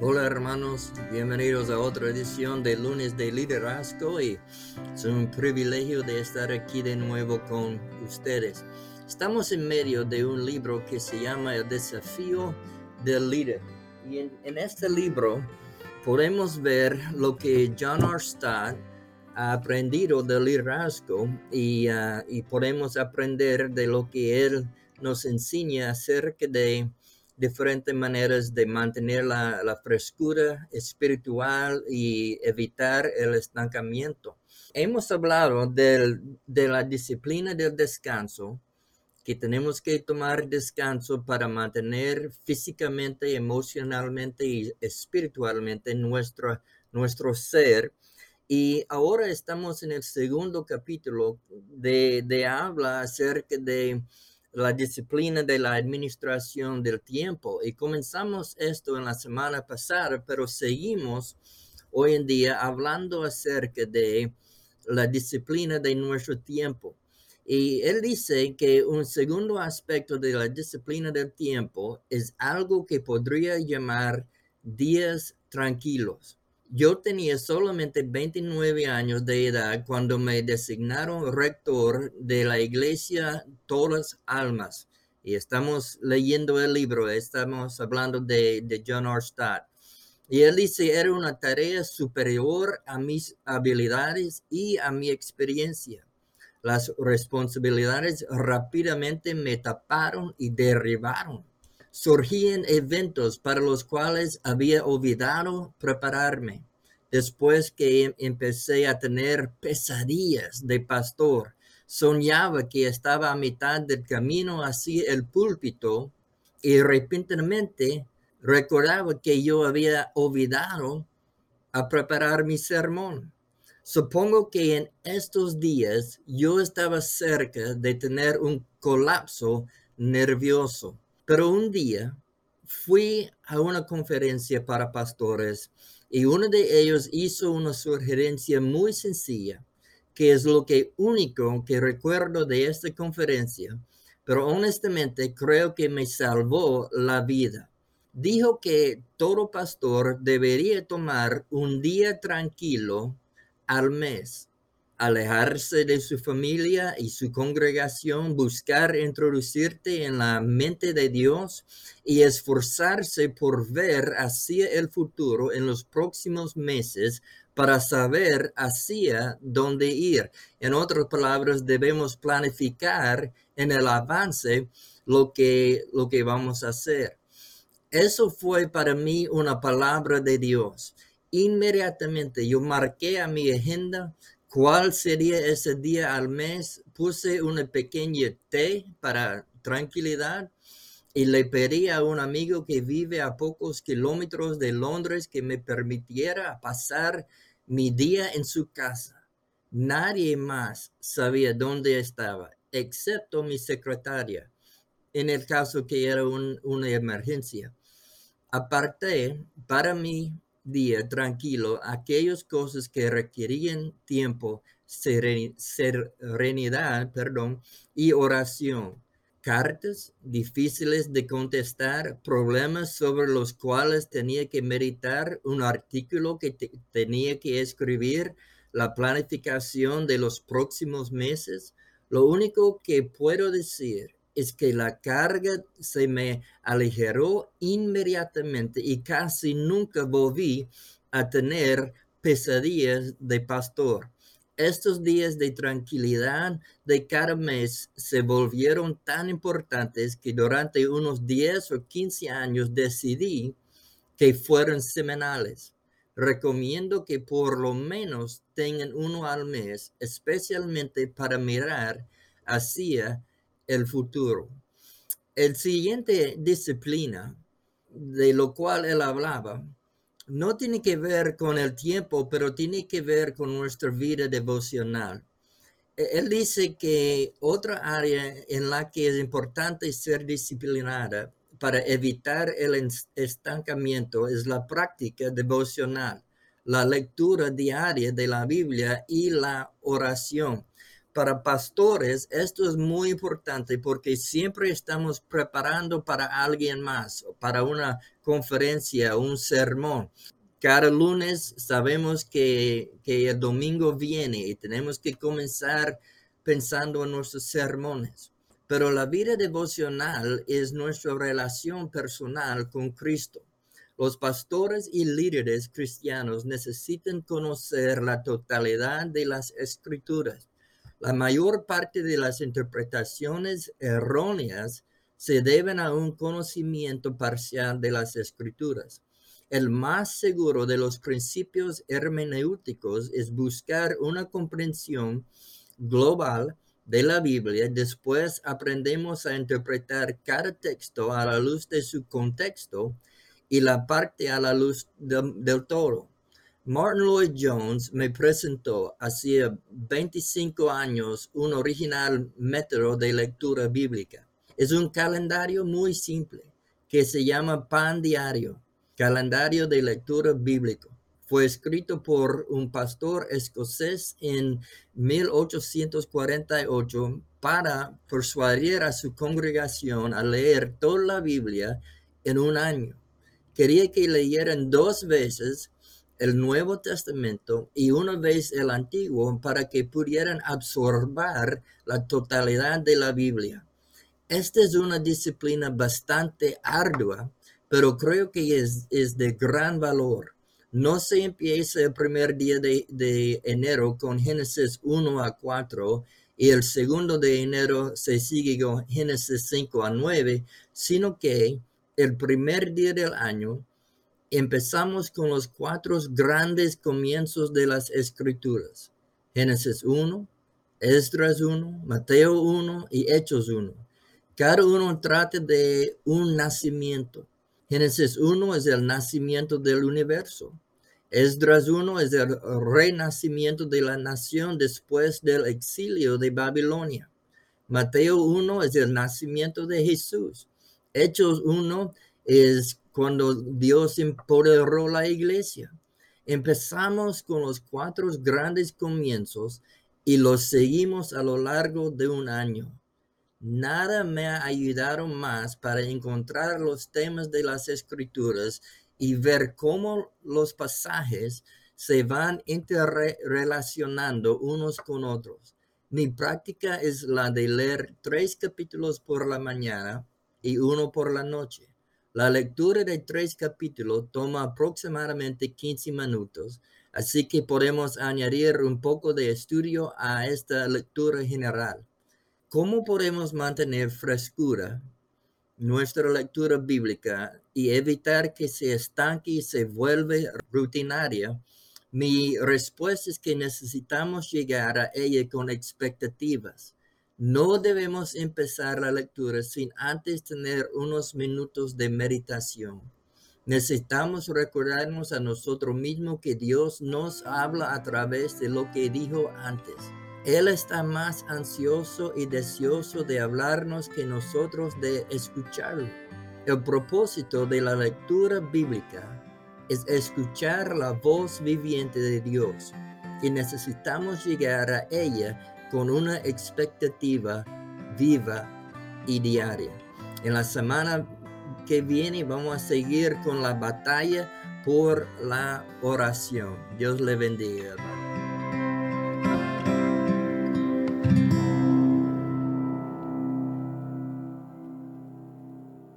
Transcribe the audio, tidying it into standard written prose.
Hola hermanos, bienvenidos a otra edición de Lunes de Liderazgo y es un privilegio de estar aquí de nuevo con ustedes. Estamos en medio de un libro que se llama El desafío del líder y en este libro podemos ver lo que John R. Stott ha aprendido del liderazgo y podemos aprender de lo que él nos enseña acerca de diferentes maneras de mantener la frescura espiritual y evitar el estancamiento. Hemos hablado de la disciplina del descanso, que tenemos que tomar descanso para mantener físicamente, emocionalmente y espiritualmente nuestro ser. Y ahora estamos en el segundo capítulo de habla acerca de la disciplina de la administración del tiempo. Y comenzamos esto en la semana pasada, pero seguimos hoy en día hablando acerca de la disciplina de nuestro tiempo. Y él dice que un segundo aspecto de la disciplina del tiempo es algo que podría llamar días tranquilos. Yo tenía solamente 29 años de edad cuando me designaron rector de la iglesia Todas Almas. Y estamos leyendo el libro, estamos hablando de John R. Stott. Y él dice, era una tarea superior a mis habilidades y a mi experiencia. Las responsabilidades rápidamente me taparon y derribaron. Surgían eventos para los cuales había olvidado prepararme. Después que empecé a tener pesadillas de pastor, soñaba que estaba a mitad del camino hacia el púlpito y repentinamente recordaba que yo había olvidado a preparar mi sermón. Supongo que en estos días yo estaba cerca de tener un colapso nervioso, pero un día fui a una conferencia para pastores y uno de ellos hizo una sugerencia muy sencilla, que es lo que único que recuerdo de esta conferencia, pero honestamente creo que me salvó la vida. Dijo que todo pastor debería tomar un día tranquilo al mes, alejarse de su familia y su congregación, buscar introducirte en la mente de Dios y esforzarse por ver hacia el futuro en los próximos meses para saber hacia dónde ir. En otras palabras, debemos planificar en el avance lo que vamos a hacer. Eso fue para mí una palabra de Dios. Inmediatamente yo marqué a mi agenda cuál sería ese día al mes, puse una pequeña T para tranquilidad y le pedí a un amigo que vive a pocos kilómetros de Londres que me permitiera pasar mi día en su casa. Nadie más sabía dónde estaba, excepto mi secretaria, en el caso que era una emergencia. Aparté para mi día tranquilo aquellas cosas que requerían tiempo, serenidad, y oración. Cartas difíciles de contestar, problemas sobre los cuales tenía que meditar, un artículo que tenía que escribir, la planificación de los próximos meses. Lo único que puedo decir es que la carga se me aligeró inmediatamente y casi nunca volví a tener pesadillas de pastor. Estos días de tranquilidad de cada mes se volvieron tan importantes que durante unos 10 o 15 años decidí que fueran semanales. Recomiendo que por lo menos tengan uno al mes, especialmente para mirar hacia el futuro. El siguiente disciplina de lo cual él hablaba no tiene que ver con el tiempo, pero tiene que ver con nuestra vida devocional. Él dice que otra área en la que es importante ser disciplinada para evitar el estancamiento es la práctica devocional, la lectura diaria de la Biblia y la oración. Para pastores, esto es muy importante porque siempre estamos preparando para alguien más, para una conferencia, un sermón. Cada lunes sabemos que el domingo viene y tenemos que comenzar pensando en nuestros sermones. Pero la vida devocional es nuestra relación personal con Cristo. Los pastores y líderes cristianos necesitan conocer la totalidad de las Escrituras. La mayor parte de las interpretaciones erróneas se deben a un conocimiento parcial de las Escrituras. El más seguro de los principios hermenéuticos es buscar una comprensión global de la Biblia. Después aprendemos a interpretar cada texto a la luz de su contexto y la parte a la luz del todo. Martin Lloyd-Jones me presentó hacía 25 años un original método de lectura bíblica. Es un calendario muy simple que se llama Pan Diario, calendario de lectura bíblico. Fue escrito por un pastor escocés en 1848 para persuadir a su congregación a leer toda la Biblia en un año. Quería que leyeran 2 veces el Nuevo Testamento y una vez el Antiguo para que pudieran absorber la totalidad de la Biblia. Esta es una disciplina bastante ardua, pero creo que es de gran valor. No se empieza el primer día de enero con Génesis 1 a 4 y el segundo de enero se sigue con Génesis 5 a 9, sino que el primer día del año empezamos con los 4 grandes comienzos de las Escrituras. Génesis 1, Esdras 1, Mateo 1 y Hechos 1. Cada uno trata de un nacimiento. Génesis 1 es el nacimiento del universo. Esdras 1 es el renacimiento de la nación después del exilio de Babilonia. Mateo 1 es el nacimiento de Jesús. Hechos 1 es cuando Dios empoderó la iglesia. Empezamos con los 4 grandes comienzos y los seguimos a lo largo de un año. Nada me ha ayudado más para encontrar los temas de las Escrituras y ver cómo los pasajes se van interrelacionando unos con otros. Mi práctica es la de leer 3 capítulos por la mañana y 1 por la noche. La lectura de 3 capítulos toma aproximadamente 15 minutos, así que podemos añadir un poco de estudio a esta lectura general. ¿Cómo podemos mantener frescura nuestra lectura bíblica y evitar que se estanque y se vuelva rutinaria? Mi respuesta es que necesitamos llegar a ella con expectativas. No debemos empezar la lectura sin antes tener unos minutos de meditación. Necesitamos recordarnos a nosotros mismos que Dios nos habla a través de lo que dijo antes. Él está más ansioso y deseoso de hablarnos que nosotros de escucharlo. El propósito de la lectura bíblica es escuchar la voz viviente de Dios y necesitamos llegar a ella con una expectativa viva y diaria. En la semana que viene vamos a seguir con la batalla por la oración. Dios le bendiga.